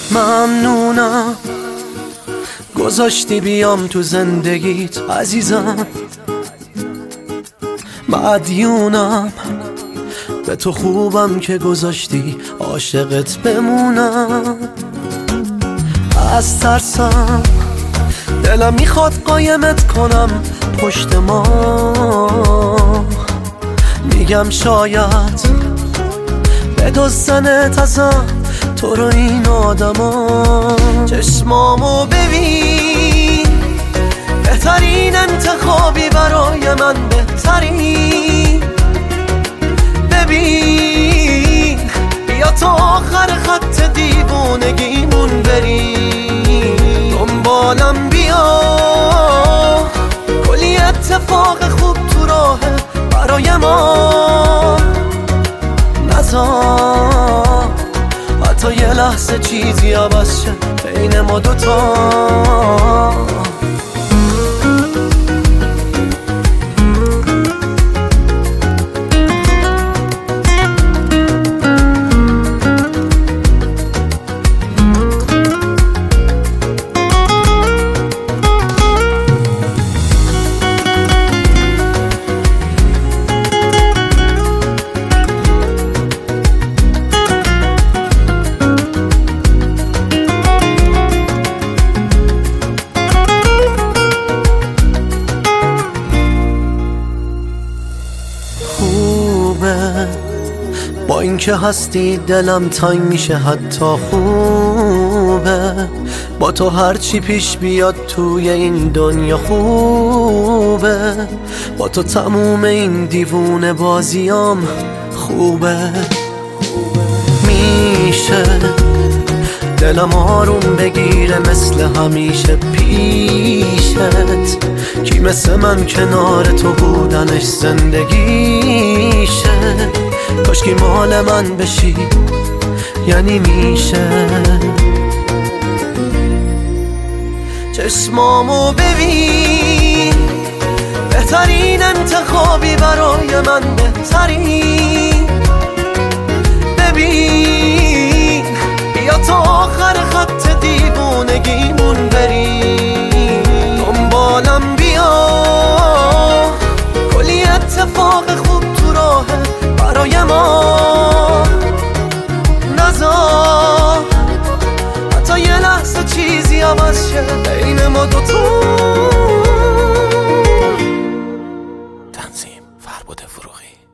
ممنونم گذاشتی بیام تو زندگیت عزیزم، مدیونم به تو خوبم که گذاشتی عاشقت بمونم. از ترسم دلم میخواد قایمت کنم پشت ما، میگم شاید بدزدنت ازم تو رو این آدما. چشمامو ببین، بهترین انتخابی برای من، بهترین. ببین بیا تا آخر خط دیوونگیمون بریم، دنبالم بیا، کلی اتفاق خوب تو راهه برای ما. نذار حتی یه لحظه چیزی عوض شه بین ما دوتا. با اینکه هستی دلم تنگ میشه حتی خوبه، با تو هرچی پیش بیاد توی این دنیا خوبه، با تو تموم این دیوونه بازیام خوبه. میشه دلم آروم بگیره مثل همیشه پیشت، کی مثل من کنار تو بودنش زندگیشه. کاشکی مال من بشی یعنی میشه. چشمامو ببین، بهترین انتخابی برای من، بهترین. ببین بیا تا آخر خط دیوونگیمون بریم، دنبالم بیا، کلی اتفاق خوب تو راهه برای ما. نذار حتی یه لحظه چیزی عوض شه بین ما دوتا. تنظیم فربد فروغی.